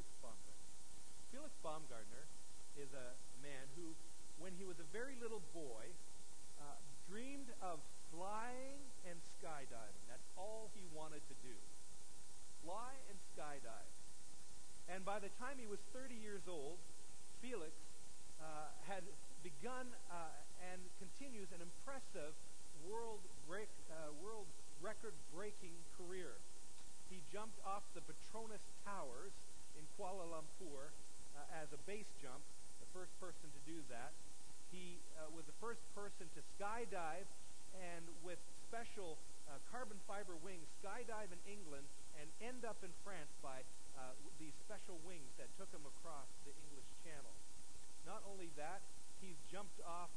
Felix Baumgartner. Felix Baumgartner is a man who, when he was a very little boy, dreamed of flying and skydiving. That's all he wanted to do. Fly and skydive. And by the time he was 30 years old, Felix had begun and continues an impressive world record-breaking career. He jumped off the Petronas Towers in Kuala Lumpur as a base jump, the first person to do that. He was the first person to skydive and with special carbon fiber wings skydive in England and end up in France by these special wings that took him across the English Channel. Not only that, he's jumped off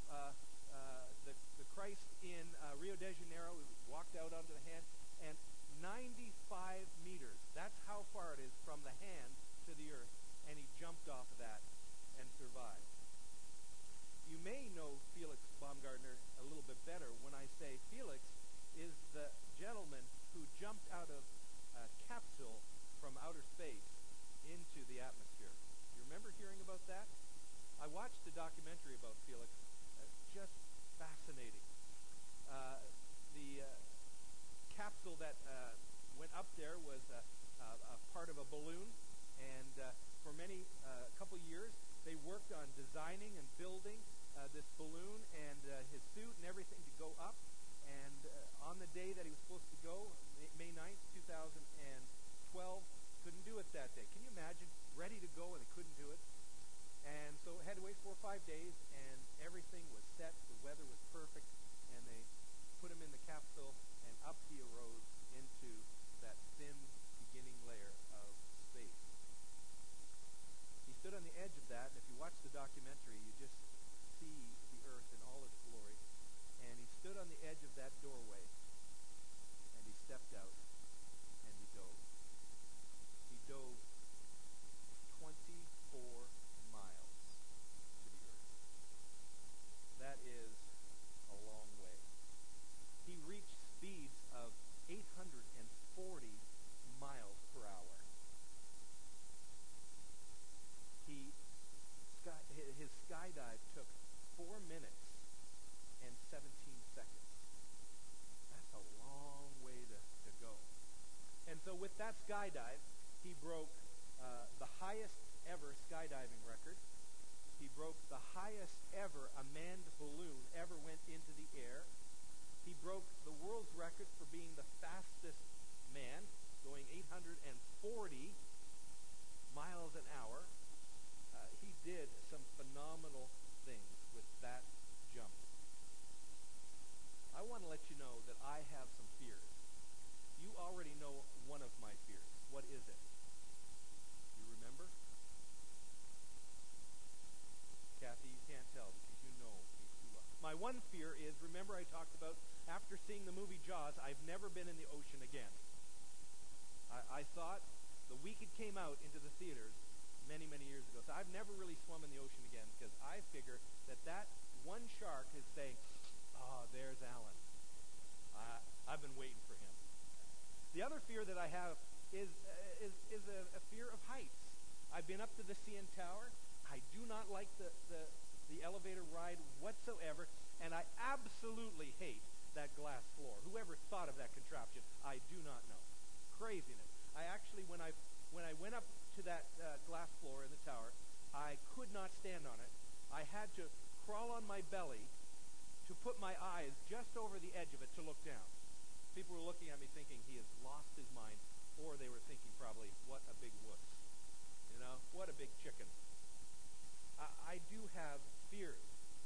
the Christ in Rio de Janeiro. He walked out onto the hand, and 95 meters. That's how far it is from the hand to the earth, and he jumped off of that and survived. You may know Felix Baumgartner a little bit better when I say Felix is the gentleman who jumped out of a capsule from outer space into the atmosphere. You remember hearing about that? I watched a documentary about Felix. Just fascinating. The capsule that went up there was a part of a balloon, and for a couple years, they worked on designing and building this balloon and his suit and everything to go up. And on the day that he was supposed to go, May 9th, 2012, couldn't do it that day. Can you imagine? Ready to go and they couldn't do it. And so it had to wait 4 or 5 days, and everything was set. The weather was perfect, and they put him in the capsule, and up he arose into that thin beginning layer of space. He stood on the edge of that, and if you watch the documentary, you just see the earth in all its glory. And he stood on the edge of that doorway, and he stepped out, and he dove. He dove 24 miles to the earth. That is a long way. He reached speeds of 840 miles per hour. His skydive took 4 minutes and 17 seconds. That's a long way to go. And so with that skydive, he broke the highest ever skydiving record. He broke the highest ever a manned balloon ever went into the air. He broke the world's record for being the fastest man, going 840 miles an hour. He did some phenomenal things with that jump. I want to let you know that I have some fears. You already know one of my fears. What is it? You remember? Kathy, you can't tell because you know me too well. My one fear is, remember I talked about, after seeing the movie Jaws, I've never been in the ocean again. I thought the week it came out into the theaters many, many years ago. So I've never really swum in the ocean again because I figure that one shark is saying, there's Alan. I've been waiting for him. The other fear that I have is a fear of heights. I've been up to the CN Tower. I do not like the elevator ride whatsoever, and I absolutely hate that glass floor. Whoever thought of that contraption, I do not know. Craziness. I actually, when I went up to that glass floor in the tower, I could not stand on it. I had to crawl on my belly to put my eyes just over the edge of it to look down. People were looking at me thinking he has lost his mind, or they were thinking probably, what a big wuss. You know, what a big chicken. I do have fears.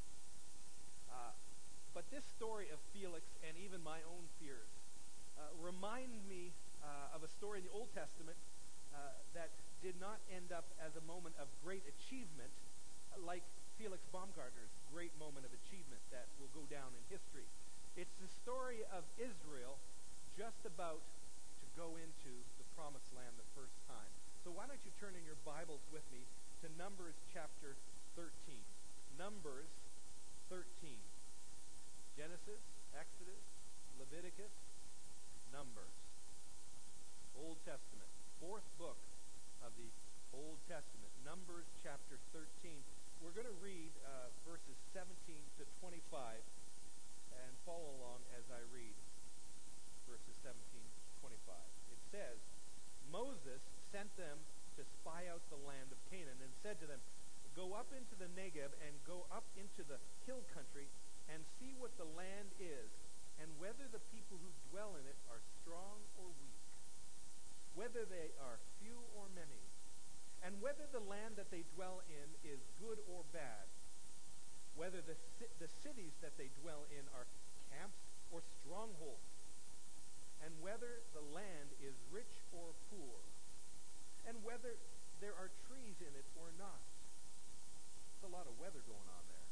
But this story of Felix and even my own fears remind me of a story in the Old Testament that did not end up as a moment of great achievement like Felix Baumgartner's great moment of achievement that will go down in history. It's the story of Israel just about to go into the Promised Land the first time. So why don't you turn in your Bibles with me to Numbers chapter 13. Numbers 13. Genesis, Exodus, Leviticus, Numbers. Old Testament. Fourth book of the Old Testament, Numbers chapter 13. We're going to read verses 17 to 25 and follow along as I read verses 17 to 25. It says, Moses sent them to spy out the land of Canaan and said to them, Go up into the Negeb and go up into the hill country and see what the land is, and whether the people who dwell in it are strong or weak, whether they are few or many, and whether the land that they dwell in is good or bad, whether the cities that they dwell in are camps or strongholds, and whether the land is rich or poor, and whether there are trees in it or not. There's a lot of weather going on there.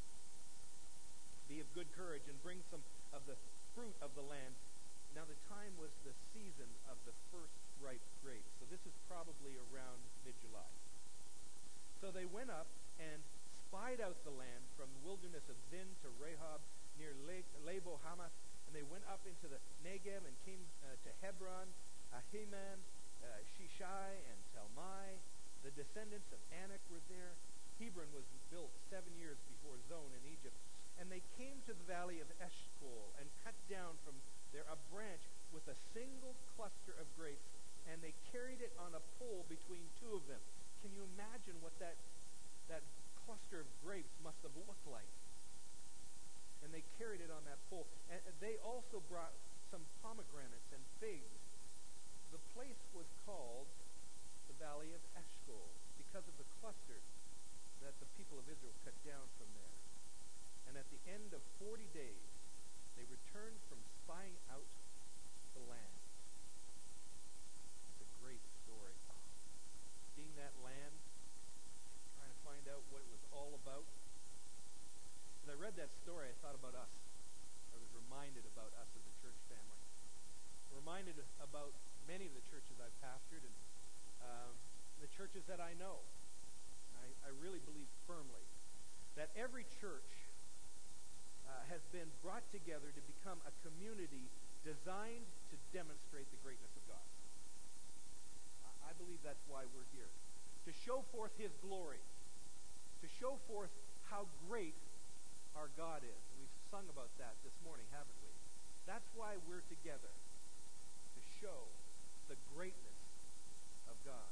Be of good courage and bring some of the fruit of the land. Now the time was the season of the first ripe grapes. So this is probably around mid-July. So they went up and spied out the land from the wilderness of Zin to Rehob near Labo Hamath. And they went up into the Negeb and came to Hebron, Ahiman, Shishai, and Talmai. The descendants of Anak were there. Hebron was built 7 years before Zon in Egypt. And they came to the valley of Eshcol and cut down from there a branch with a single cluster of grapes, and they carried it on a pole between two of them. Can you imagine what that cluster of grapes must have looked like? And they carried it on that pole. And they also brought some pomegranates and figs. The place was called the Valley of Eshcol because of the clusters that the people of Israel cut down from there. And at the end of 40 days, they returned from spying out the land. That's a great story. Seeing that land, trying to find out what it was all about. As I read that story, I thought about us. I was reminded about us as a church family. Reminded about many of the churches I've pastored and the churches that I know. And I really believe firmly that every church has been brought together to become a community designed to demonstrate the greatness of God. I believe that's why we're here. To show forth His glory. To show forth how great our God is. And we've sung about that this morning, haven't we? That's why we're together. To show the greatness of God.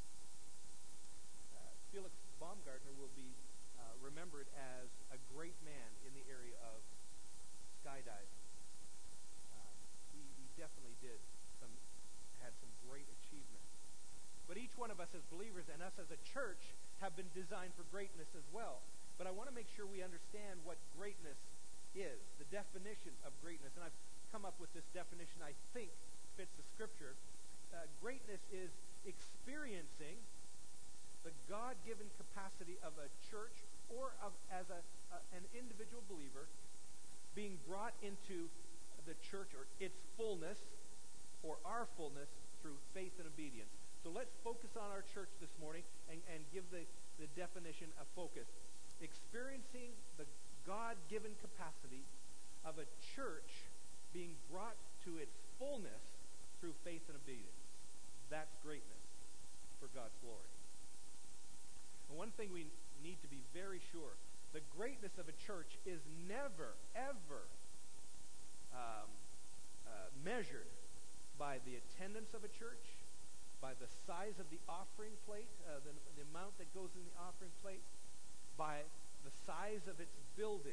Felix Baumgartner will be remembered as a great man in the area of skydiving. He definitely had some great achievements. But each one of us as believers and us as a church have been designed for greatness as well. But I want to make sure we understand what greatness is, the definition of greatness. And I've come up with this definition I think fits the Scripture. Greatness is experiencing the God-given capacity of a church or as an individual believer being brought into the church or its fullness or our fullness through faith and obedience. So let's focus on our church this morning and give the definition a focus. Experiencing the God-given capacity of a church being brought to its fullness through faith and obedience. That's greatness for God's glory. And one thing we need to be very sure, the greatness of a church is never, ever measured by the attendance of a church, by the size of the offering plate, the amount that goes in the offering plate, by the size of its building.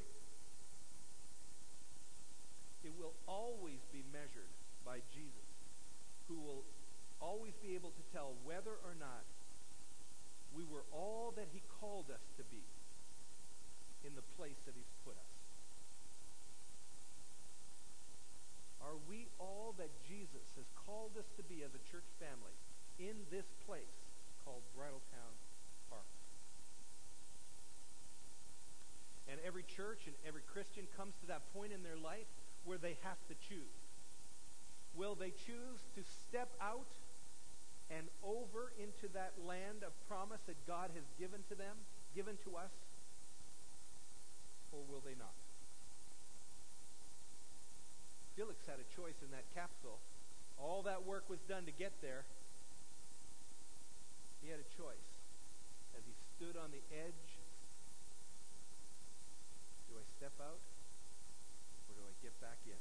It will always be measured by Jesus, who will always be able to tell whether or not we were all that He called us to be in the place that He's put us. Are we all that Jesus has called us to be as a church family in this place called Bridletown Park? And every church and every Christian comes to that point in their life where they have to choose. Will they choose to step out and over into that land of promise that God has given to them, given to us, or will they not? Felix had a choice in that capsule. All that work was done to get there. He had a choice. stood on the edge. Do I step out or do I get back in?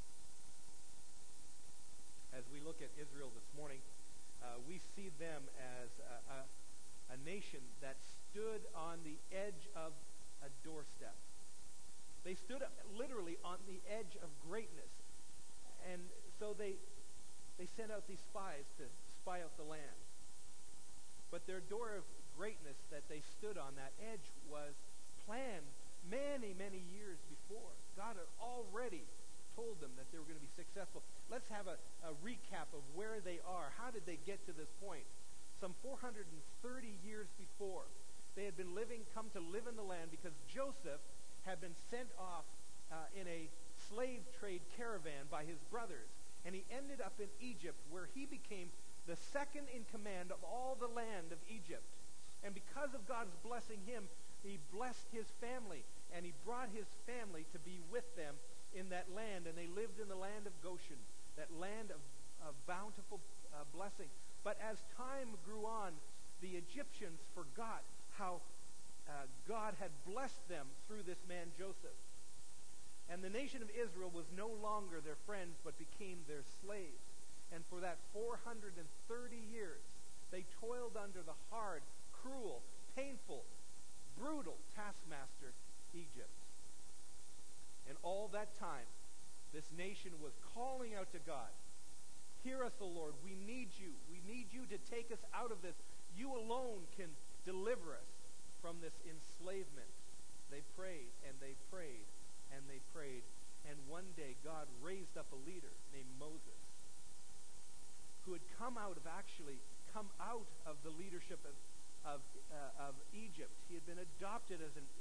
As we look at Israel this morning, we see them as a nation that stood on the edge of a doorstep. They stood literally on the edge of greatness. And so they sent out these spies to spy out the land. But their door of greatness that they stood on, that edge, was planned many, many years before. God had already told them that they were going to be successful. Let's have a recap of where they are. How did they get to this point? Some 430 years before, they had been come to live in the land because Joseph had been sent off in a slave trade caravan by his brothers. And he ended up in Egypt, where he became the second in command of all the land of Egypt. And because of God's blessing him, he blessed his family, and he brought his family to be with them in that land. And they lived in the land of Goshen, that land of bountiful blessing. But as time grew on, the Egyptians forgot how God had blessed them through this man Joseph. And the nation of Israel was no longer their friends, but became their slaves. And for that 430 years, they toiled under the hard, cruel, painful, brutal taskmaster, Egypt. And all that time, this nation was calling out to God. Hear us, O Lord. We need you. We need you to take us out of this. You alone can deliver us from this enslavement. They prayed, and they prayed, and they prayed. And one day, God raised up a leader named Moses, who had come out of the leadership of Egypt. He had been adopted as an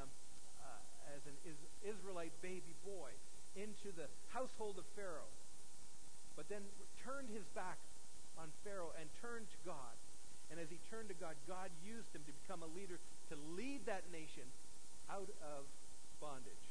Israelite baby boy into the household of Pharaoh, but then turned his back on Pharaoh and turned to God. And as he turned to God, God used him to become a leader to lead that nation out of bondage.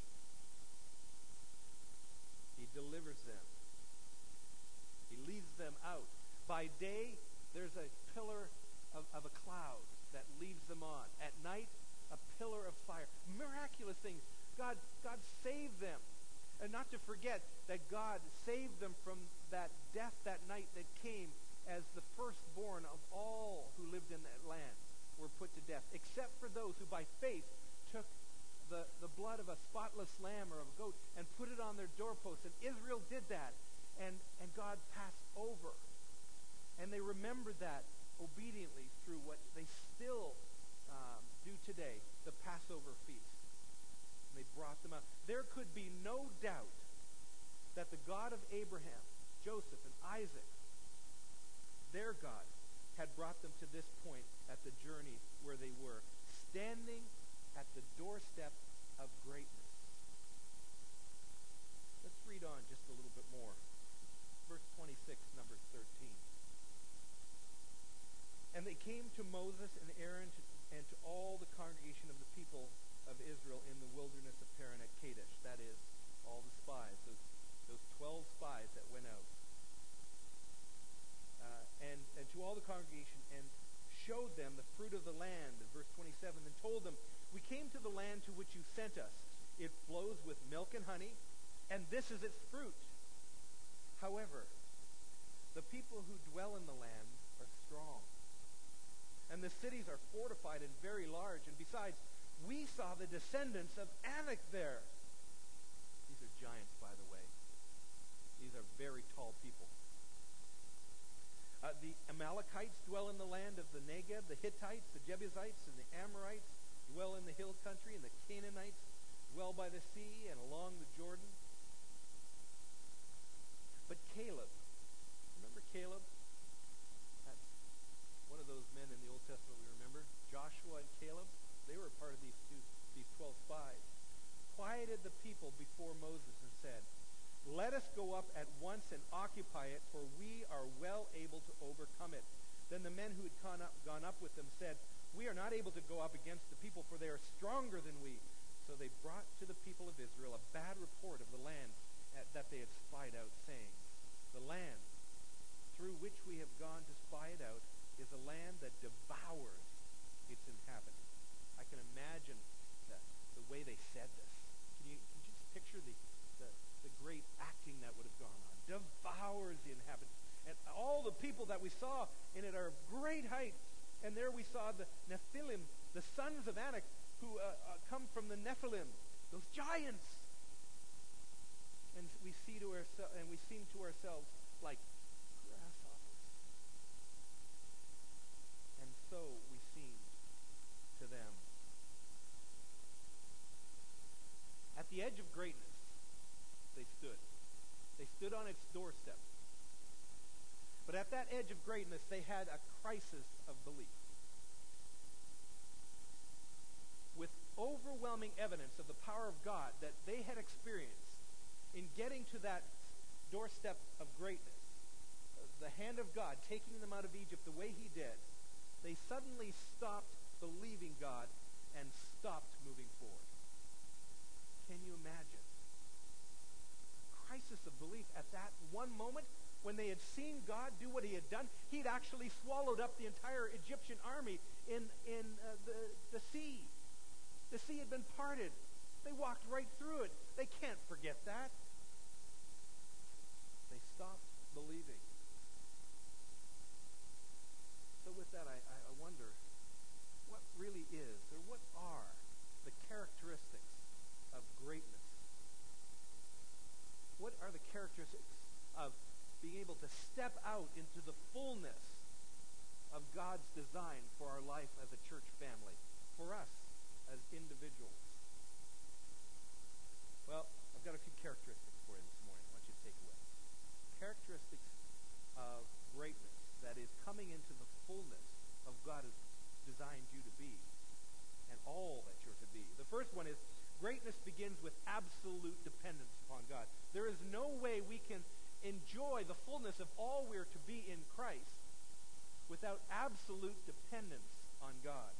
He delivers them. He leads them out. By day, there's a pillar of a cloud that leads them on. At night, a pillar of fire. Miraculous things. God saved them. And not to forget that God saved them from that death that night that came as the firstborn of all who lived in that land were put to death, except for those who by faith took the blood of a spotless lamb or of a goat and put it on their doorposts. And Israel did that. And God passed over. And they remembered that obediently through what they still do today, the Passover feast. And they brought them out. There could be no doubt that the God of Abraham, Joseph, and Isaac, their God, had brought them to this point at the journey where they were, standing at the doorstep of greatness. Let's read on just a little bit more. Verse 26, Numbers 13. And they came to Moses and Aaron and to all the congregation of the people of Israel in the wilderness of Paran at Kadesh. That is, all the spies, those 12 spies that went out. And to all the congregation, and showed them the fruit of the land, in verse 27, and told them, we came to the land to which you sent us. It flows with milk and honey, and this is its fruit. However, the people who dwell in the land are strong, and the cities are fortified and very large. And besides, we saw the descendants of Anak there. These are giants, by the way. These are very tall people. The Amalekites dwell in the land of the Negev. The Hittites, the Jebusites, and the Amorites dwell in the hill country. And the Canaanites dwell by the sea and along the Jordan. But Caleb, remember Caleb? That's one of those men in the Old Testament we remember. Joshua and Caleb, they were part of these 12 spies. Quieted the people before Moses and said, let us go up at once and occupy it, for we are well able to overcome it. Then the men who had gone up with them said, we are not able to go up against the people, for they are stronger than we. So they brought to the people of Israel a bad report of the land that they had spied out, saying, the land through which we have gone to spy it out is a land that devours its inhabitants. can imagine the way they said this. Can you just picture the great acting that would have gone on? Devours the inhabitants. And all the people that we saw in it are of great height. And there we saw the Nephilim, the sons of Anak, who come from the Nephilim, those giants. And we seem to ourselves like grasshoppers. And so we seemed to them. At the edge of greatness, they stood. They stood on its doorstep. But at that edge of greatness, they had a crisis of belief. With overwhelming evidence of the power of God that they had experienced in getting to that doorstep of greatness, the hand of God taking them out of Egypt the way he did, they suddenly stopped believing God and stopped moving forward. Can you imagine? A crisis of belief at that one moment when they had seen God do what he had done. He'd actually swallowed up the entire Egyptian army in the sea. The sea had been parted. They walked right through it. They can't forget that. They stopped believing. So with that, I wonder, what really is, or what are the characteristics of greatness? What are the characteristics of being able to step out into the fullness of God's design for our life as a church family, for us as individuals? Well, I've got a few characteristics for you this morning I want you to take away. Characteristics of greatness, that is, coming into the fullness of God has designed you to be, and all that you're to be. The first one is, greatness begins with absolute dependence upon God. There is no way we can enjoy the fullness of all we're to be in Christ without absolute dependence on God.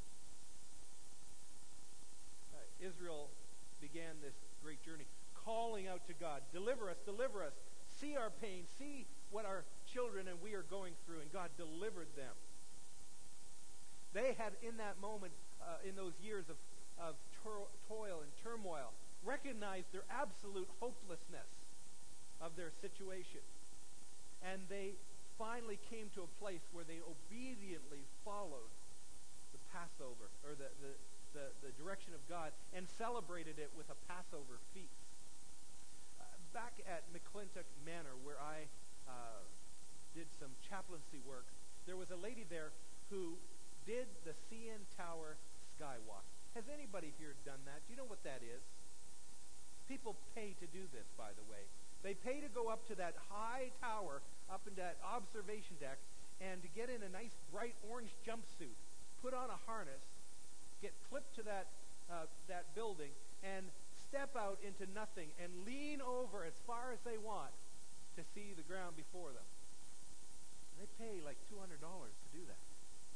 Israel began this great journey, calling out to God, deliver us, see our pain, see what our children and we are going through, and God delivered them. They had, in that moment, in those years of toil and turmoil, recognized their absolute hopelessness of their situation. And they finally came to a place where they obediently followed the Passover, or the direction of God, and celebrated it with a Passover feast. Back at McClintock Manor, where I did some chaplaincy work, there was a lady there who did the CN Tower Skywalk. Has anybody here done that? Do you know what that is? People pay to do this, by the way. They pay to go up to that high tower, up in that observation deck, and to get in a nice bright orange jumpsuit, put on a harness, get clipped to that building, and step out into nothing and lean over as far as they want to see the ground before them. They pay like $200 to do that.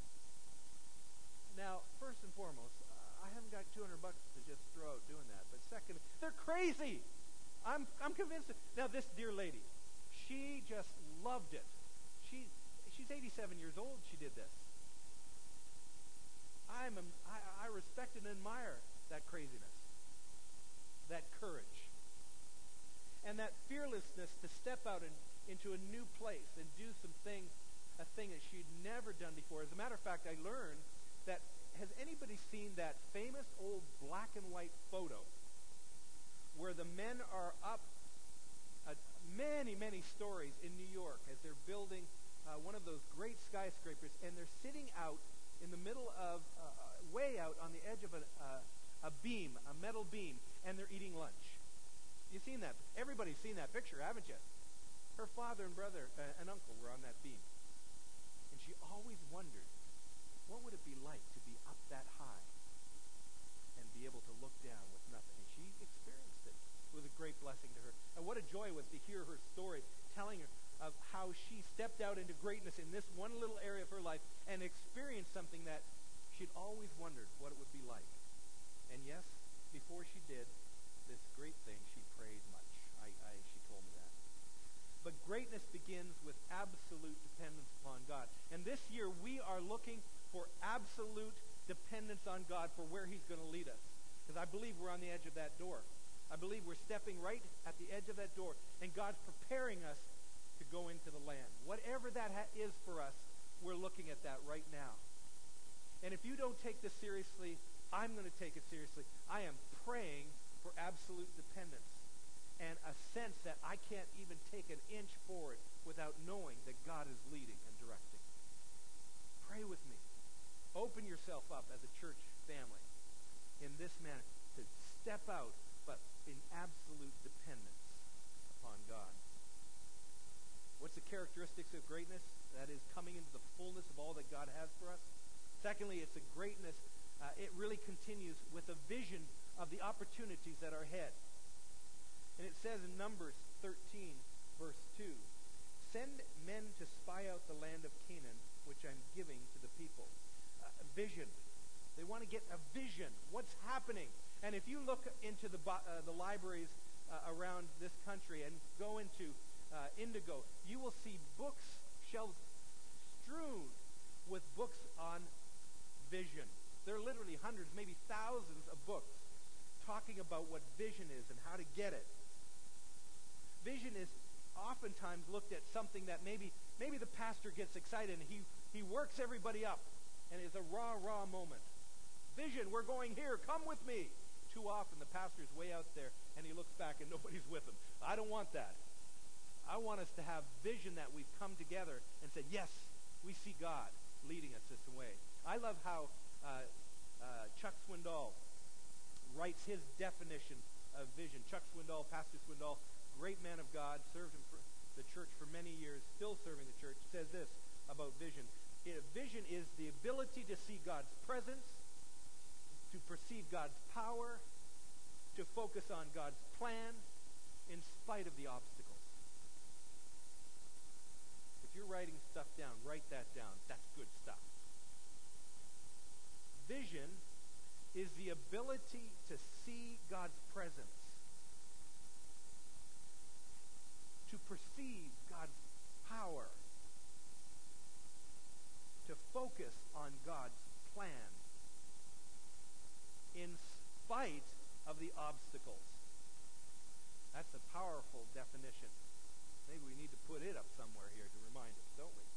Now, first and foremost, I haven't got $200 to just throw out doing that. But second, they're crazy. I'm convinced. Now, this dear lady, she just loved it. She's 87 years old. She did this. I respect and admire that craziness, that courage, and that fearlessness to step out into a new place and do a thing that she'd never done before. As a matter of fact, I learned that, has anybody seen that famous old black and white photo where the men are up many, many stories in New York as they're building one of those great skyscrapers, and they're sitting out in the middle of, way out on the edge of a beam, a metal beam, and they're eating lunch? You've seen that. Everybody's seen that picture, haven't you? Her father and brother and uncle were on that beam. And she always wondered, what would it be like to be up that high and be able to look down with nothing? And she experienced it. It was a great blessing to her. And what a joy it was to hear her story, telling her of how she stepped out into greatness in this one little area of her life and experienced something that she'd always wondered what it would be like. And yes, before she did this great thing, she prayed much. She told me that. But greatness begins with absolute dependence upon God. And this year we are looking for absolute dependence on God for where he's going to lead us. Because I believe we're on the edge of that door. I believe we're stepping right at the edge of that door, and God's preparing us to go into the land. Whatever that is for us, we're looking at that right now. And if you don't take this seriously, I'm going to take it seriously. I am praying for absolute dependence and a sense that I can't even take an inch forward without knowing that God is leading and directing. Pray with me. Open yourself up as a church family in this manner to step out, but in absolute dependence upon God. What's the characteristics of greatness? That is coming into the fullness of all that God has for us. Secondly, it's a greatness. It really continues with a vision of the opportunities that are ahead. And it says in Numbers 13, verse 2, "Send men to spy out the land of Canaan, which I'm giving to the people." Vision. They want to get a vision. What's happening? And if you look into the libraries around this country and go into Indigo, you will see books, shelves strewn with books on vision. There are literally hundreds, maybe thousands of books talking about what vision is and how to get it. Vision is oftentimes looked at something that maybe the pastor gets excited and he works everybody up, and it's a raw moment. Vision, we're going here, come with me. Too often the pastor's way out there and he looks back and nobody's with him. I don't want that. I want us to have vision that we've come together and said, yes, we see God leading us this way. I love how Chuck Swindoll writes his definition of vision. Chuck Swindoll, Pastor Swindoll, great man of God, served in the church for many years, still serving the church, says this about vision. Vision is the ability to see God's presence, to perceive God's power, to focus on God's plan in spite of the obstacles. If you're writing stuff down, write that down. That's good stuff. Vision is the ability to see God's presence, to perceive God's power, to focus on God's plan in spite of the obstacles. That's a powerful definition. Maybe we need to put it up somewhere here to remind us, don't we?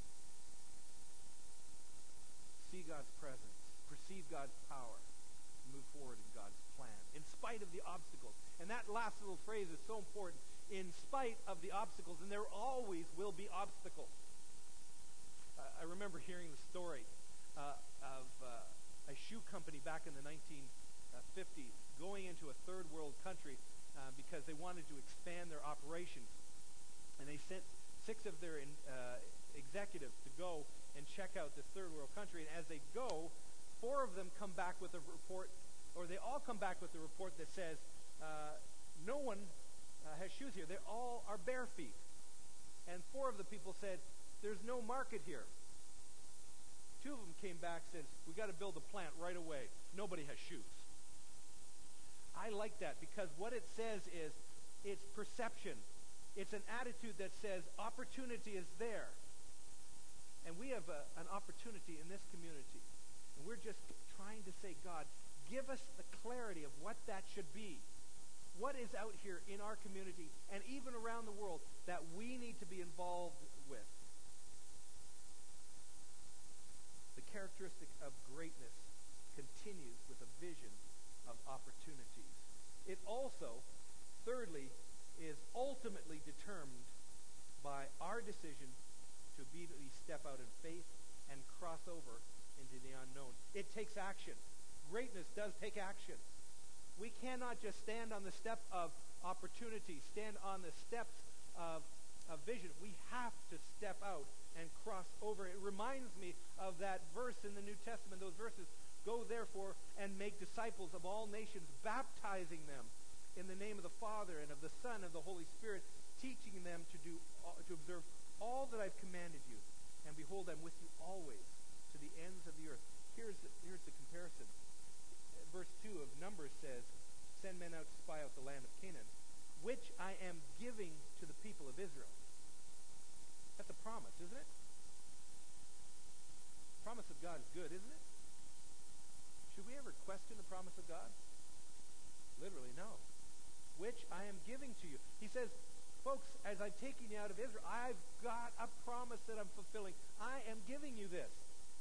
See God's presence, perceive God's power, move forward in God's plan, in spite of the obstacles. And that last little phrase is so important. In spite of the obstacles, and there always will be obstacles. I remember hearing the story of a shoe company back in the 1950s going into a third world country because they wanted to expand their operations. And they sent 6 of their executives to go and check out this third world country. And as they go, 4 of them come back with a report, or they all come back with a report that says, no one has shoes here. They all are bare feet. And 4 of the people said, there's no market here. 2 of them came back and said, we got to build a plant right away. Nobody has shoes. I like that because what it says is it's perception. It's an attitude that says opportunity is there. And we have an opportunity in this community. And we're just trying to say, God, give us the clarity of what that should be. What is out here in our community and even around the world that we need to be involved with? The characteristic of greatness continues with a vision of opportunities. It also, thirdly, is ultimately determined by our decision to obediently step out in faith and cross over into the unknown. It takes action. Greatness does take action. We cannot just stand on the step of opportunity, stand on the steps of vision. We have to step out and cross over. It reminds me of that verse in the New Testament, those verses, go therefore and make disciples of all nations, baptizing them in the name of the Father and of the Son and of the Holy Spirit, teaching them to observe all that I've commanded you. And behold, I'm with you always to the ends of the earth. Here's the comparison. Verse 2 of Numbers says, send men out to spy out the land of Canaan, which I am giving to the people of Israel. That's a promise, isn't it? The promise of God is good, isn't it? Did we ever question the promise of God? Literally, no. Which I am giving to you. He says, folks, as I'm taking you out of Israel, I've got a promise that I'm fulfilling. I am giving you this.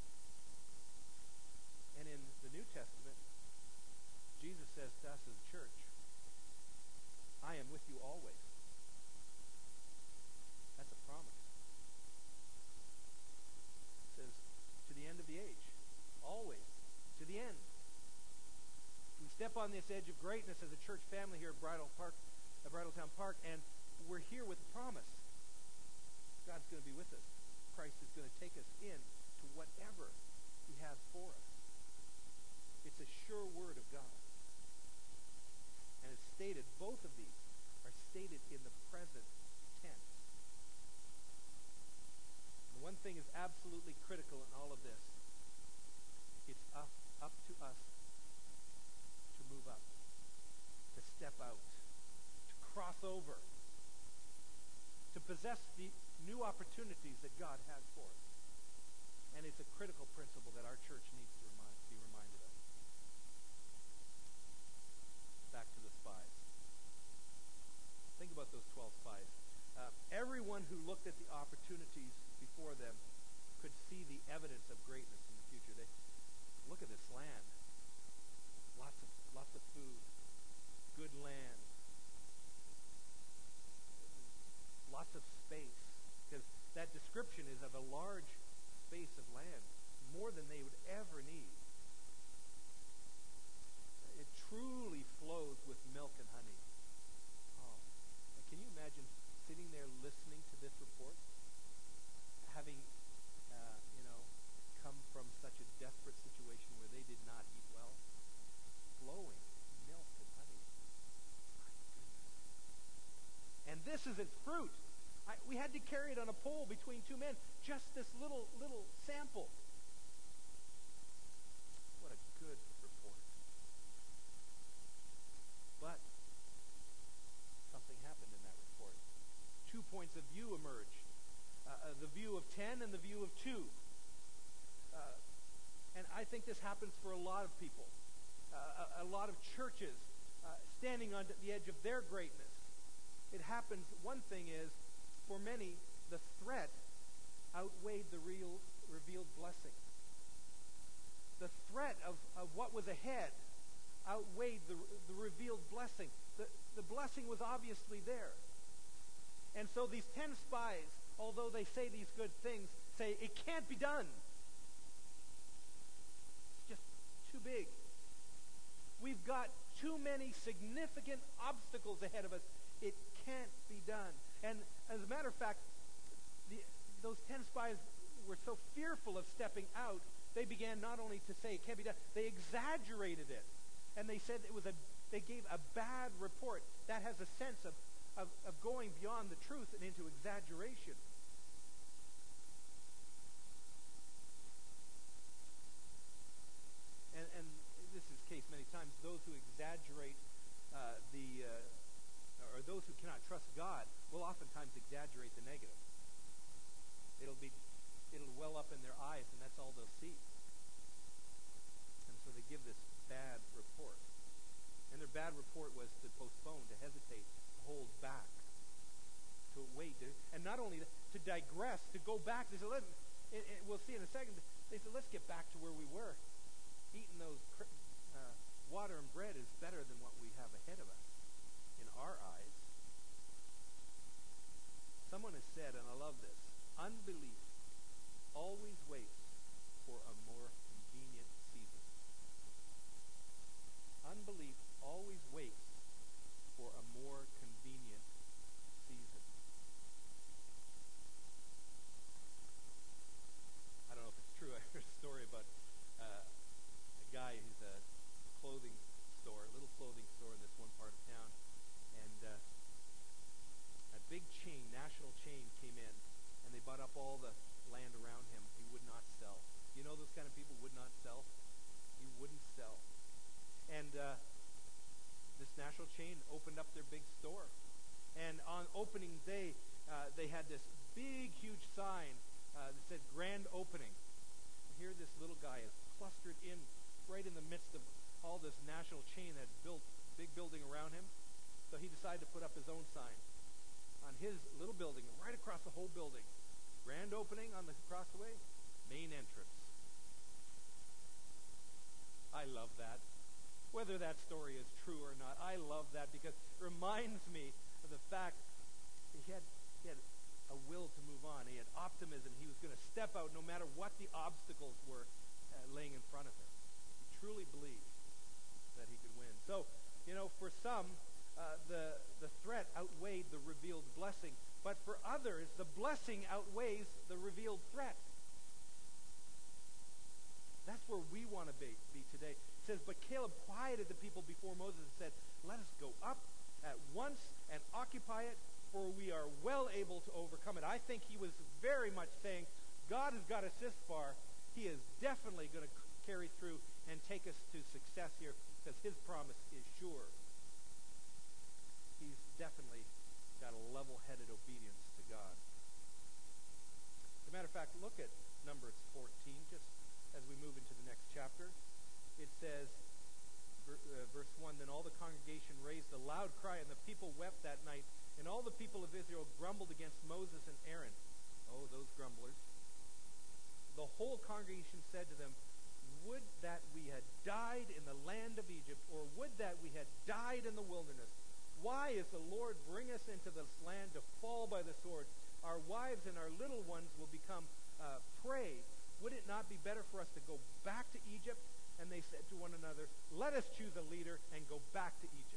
And in the New Testament, Jesus says to us as a church, I am with you always. That's a promise. It says, to the end of the age. Always. To the end. We step on this edge of greatness as a church family here at Bridletown Park, and we're here with a promise. God's going to be with us. Christ is going to take us in to whatever he has for us. It's a sure word of God. And it's stated, both of these are stated in the present tense. And one thing is absolutely critical in all of this. It's up to us to move up, to step out, to cross over, to possess the new opportunities that God has for us. And it's a critical principle that our church needs to be reminded of. Back to the spies. Think about those 12 spies. Everyone who looked at the opportunities before them could see the evidence of greatness in the future. They look at this land. Lots of food, good land, lots of space. Because that description is of a large space of land, more than they would ever need. It truly flows with milk and honey. Oh, can you imagine sitting there listening to this report, having come from such a desperate situation where they did not eat well? Flowing milk and honey. My goodness. And this is its fruit. We had to carry it on a pole between two men. Just this little sample. What a good report. But something happened in that report. 2 points of view emerged. The view of 10 and the view of 2. And I think this happens for a lot of people. A lot of churches standing on the edge of their greatness. It happens, one thing is, for many, the threat outweighed the revealed blessing. The threat of what was ahead outweighed the revealed blessing. The blessing was obviously there. And so these 10 spies, although they say these good things, say it can't be done. It's just too big. We've got too many significant obstacles ahead of us. It can't be done. And as a matter of fact, those 10 spies were so fearful of stepping out, they began not only to say it can't be done, they exaggerated it. And they said they gave a bad report. That has a sense of going beyond the truth and into exaggeration. And this is the case many times. Those who exaggerate or those who cannot trust God will oftentimes exaggerate the negative. It'll well up in their eyes, and that's all they'll see. And so they give this bad report. And their bad report was to postpone, to hesitate, to hold back, to wait, and not only to digress, to go back. They said, we'll see in a second. They said, let's get back to where we were. Eating those water and bread is better than what we have ahead of us in our eyes. Someone has said, and I love this, unbelief always waits for a more convenient season. Unbelief always waits for a more convenient season. I don't know if it's true. I heard a story about a guy who's a clothing store, a little clothing store in this one part of town, and a big chain, national chain, came in, and they bought up all the land around him. He would not sell. You know those kind of people would not sell? He wouldn't sell. And this national chain opened up their big store. And on opening day, they had this big, huge sign that said grand opening. And here this little guy is clustered in right in the midst of all this national chain that built big building around him. So he decided to put up his own sign on his little building, right across the whole building. Grand opening on the crossway, main entrance. I love that. Whether that story is true or not, I love that because it reminds me of the fact that he had a will to move on. He had optimism. He was going to step out no matter what the obstacles were laying in front of him. He truly believed that he could win. So, for some, the threat outweighed the revealed blessing. But for others, the blessing outweighs the revealed threat. That's where we want to be today. It says, but Caleb quieted the people before Moses and said, let us go up at once and occupy it, for we are well able to overcome it. I think he was very much saying, God has got us this far. He is definitely going to carry through and take us to success here because his promise is sure. He's definitely got a level-headed obedience to God. As a matter of fact, look at Numbers 14, just as we move into the next chapter. It says, verse 1, then all the congregation raised a loud cry, and the people wept that night. And all the people of Israel grumbled against Moses and Aaron. Oh, those grumblers. The whole congregation said to them, would that we had died in the land of Egypt, or would that we had died in the wilderness. Why is the Lord bring us into this land to fall by the sword? Our wives and our little ones will become prey. Would it not be better for us to go back to Egypt? And they said to one another, let us choose a leader and go back to Egypt.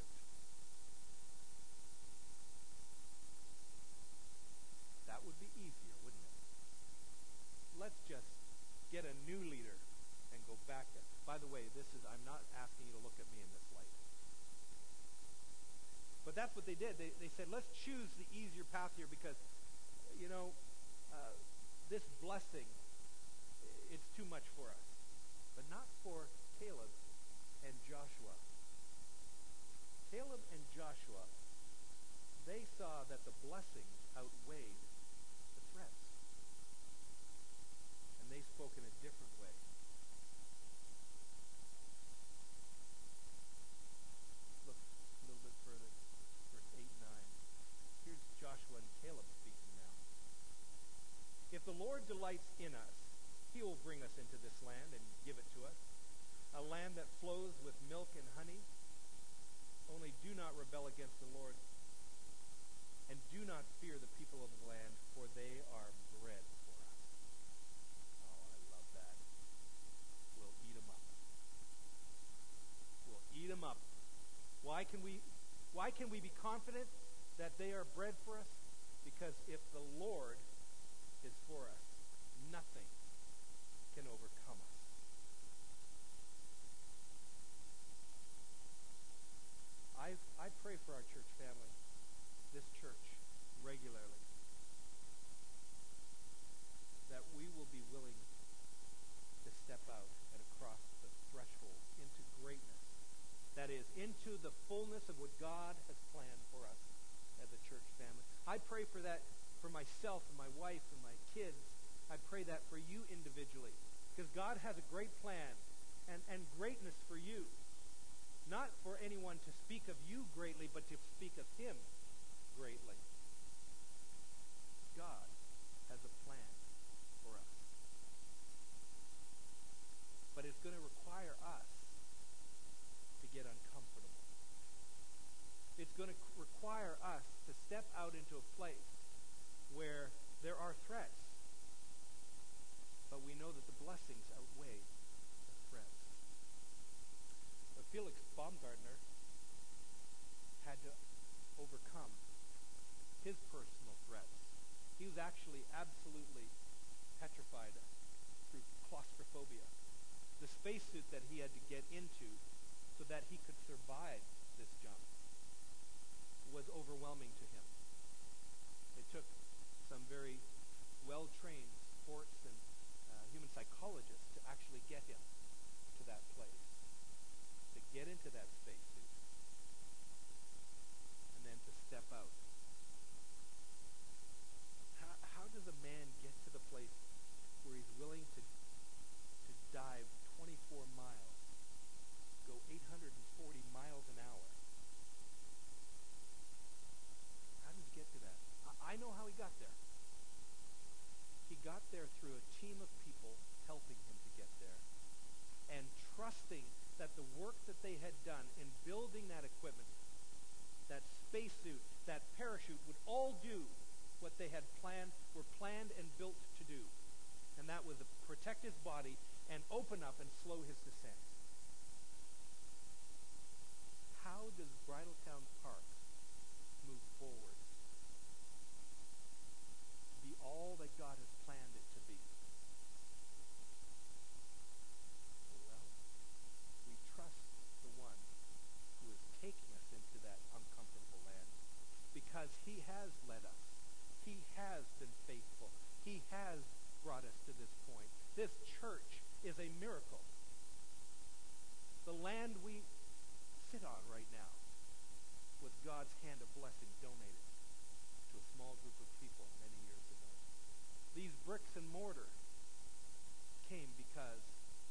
That would be easier, wouldn't it? Let's just get a new leader and go back there. By the way, I'm not asking you to look at me in this light. But that's what they did. They said, let's choose the easier path here because, this blessing, it's too much for us. But not for Caleb and Joshua. Caleb and Joshua, they saw that the blessings outweighed the threats. And they spoke in a different way. Look a little bit further, verse 8 and 9. Here's Joshua and Caleb speaking now. If the Lord delights in us, he will bring us into this land and give it to us, a land that flows with milk and honey. Only do not rebel against the Lord, and do not fear the people of the land, for they are bread for us. Oh, I love that. We'll eat them up. We'll eat them up. Why can we be confident that they are bread for us? Because if the Lord is for us, nothing can overcome us. I pray for our church family, this church, regularly, that we will be willing to step out and across the threshold into greatness. That is, into the fullness of what God has planned for us as a church family. I pray for that for myself and my wife and my kids. I pray that for you individually. Because God has a great plan and greatness for you. Not for anyone to speak of you greatly, but to speak of him greatly. God has a plan for us. But it's going to require us to get uncomfortable. It's going to require us to step out into a place where there are threats. But we know that the blessings outweigh the threats. But Felix Baumgartner had to overcome his personal threats. He was actually absolutely petrified through claustrophobia. The spacesuit that he had to get into so that he could survive this jump was overwhelming to him. It took some very well-trained sports and human psychologists to actually get him to that place, to get into that spacesuit, and then to step out. How does a man get to the place where he's willing to dive 24 miles that they had done in building that equipment, that spacesuit, that parachute, would all do what they had were planned and built to do. And that was to protect his body and open up and slow his descent. How does Bridletown Park move forward to be all that God has planned it to be? Well, we trust the one who is taking us into that uncomfortable land because he has led us. He has been faithful. He has brought us to this point. This church is a miracle. The land we sit on right now was God's hand of blessing donated to a small group of people many years ago. These bricks and mortar came because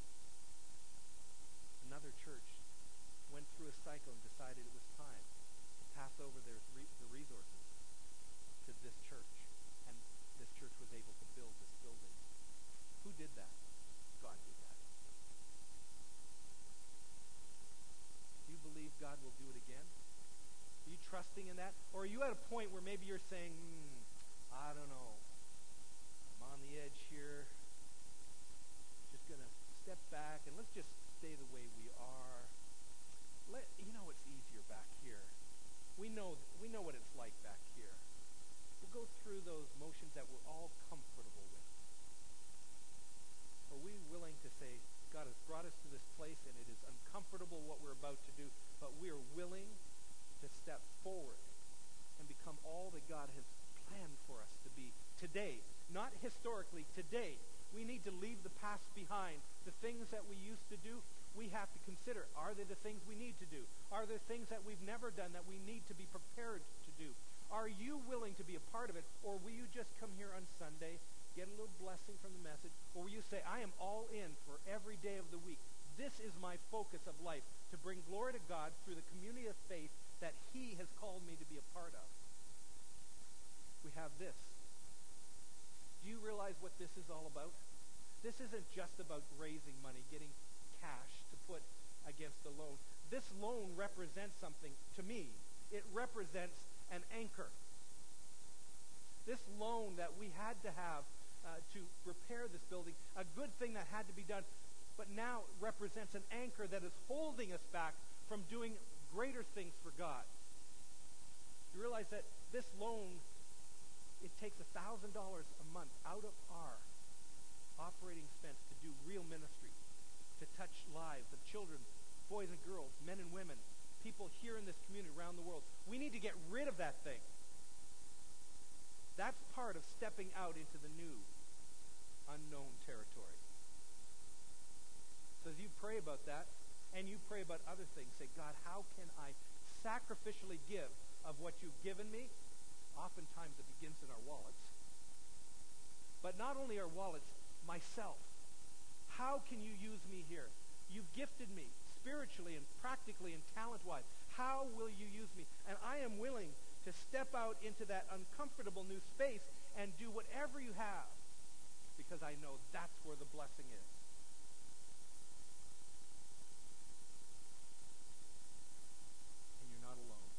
another church went through a cycle and decided it was time to pass over the resources to this church. And this church was able to build this building. Who did that? God did that. Do you believe God will do it again? Are you trusting in that? Or are you at a point where maybe you're saying, I don't know, I'm on the edge here, just going to step back and let's just stay the way we are. It's easier back here. We know what it's like back here. We'll go through those motions that we're all comfortable with. Are we willing to say, God has brought us to this place and it is uncomfortable what we're about to do, but we are willing to step forward and become all that God has planned for us to be today, not historically, today. We need to leave the past behind. The things that we used to do, we have to consider, are they the things we need to do? Are there things that we've never done that we need to be prepared to do? Are you willing to be a part of it, or will you just come here on Sunday, get a little blessing from the message, or will you say, I am all in for every day of the week. This is my focus of life, to bring glory to God through the community of faith that he has called me to be a part of. We have this. Do you realize what this is all about? This isn't just about raising money, getting cash to put against a loan. This loan represents something to me. It represents an anchor. This loan that we had to have to repair this building, a good thing that had to be done, but now represents an anchor that is holding us back from doing greater things for God. You realize that this loan, it takes $1,000 a month out of our operating expense to do real ministry, to touch lives of children, boys and girls, men and women, people here in this community around the world. We need to get rid of that thing. That's part of stepping out into the new, unknown territory. So as you pray about that, and you pray about other things, say, God, how can I sacrificially give of what you've given me? Oftentimes it begins in our wallets. But not only our wallets, myself. How can you use me here? You've gifted me spiritually and practically and talent-wise. How will you use me? And I am willing to step out into that uncomfortable new space and do whatever you have, because I know that's where the blessing is. And you're not alone.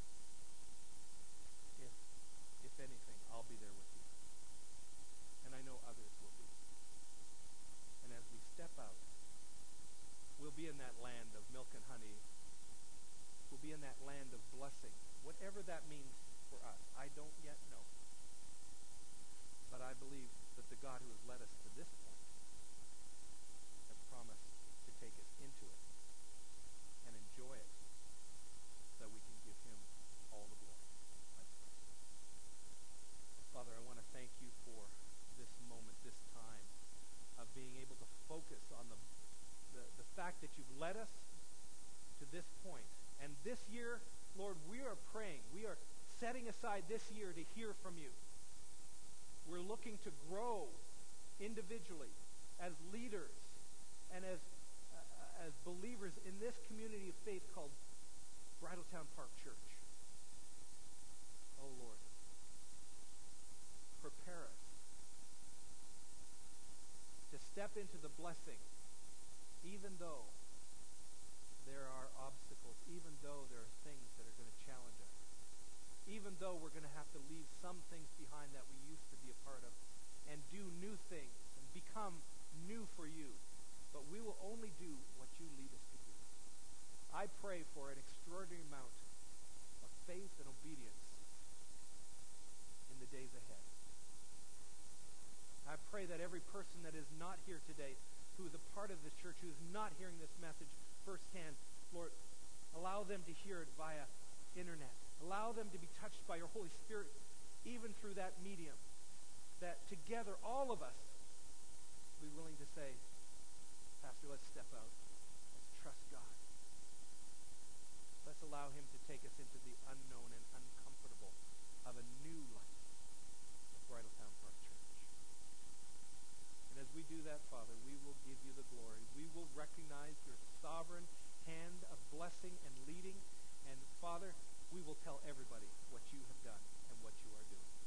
If anything, I'll be there with you. And I know others will be. And as we step out, we'll be in that land of milk and honey. We'll be in that land of blessing. Whatever that means for us, I don't yet know. But I believe that the God who has led us to this point has promised to take us into it and enjoy it so that we can give him all the glory. Let's pray. Father, I want to thank you for this moment, this time of being able to focus on the fact that you've led us to this point. And this year, Lord, we are praying. We are setting aside this year to hear from you. We're looking to grow individually as leaders and as believers in this community of faith called Bridletown Park Church. Oh, Lord, prepare us to step into the blessing, even though there are obstacles, even though there are things that are going to challenge us, even though we're going to have to leave some things behind that we used to be a part of and do new things and become new for you. But we will only do what you lead us to do. I pray for an extraordinary amount of faith and obedience in the days ahead. I pray that every person that is not here today, who is a part of this church, who is not hearing this message firsthand, Lord, allow them to hear it via internet. Allow them to be touched by your Holy Spirit, even through that medium. That together, all of us, be willing to say, Pastor, let's step out. Let's trust God. Let's allow him to take us into the unknown and uncomfortable of a new life of Bridletown Park Church. And as we do that, Father, we will give you the glory. We will recognize your sovereign hand of blessing and leading. And Father, we will tell everybody what you have done and what you are doing.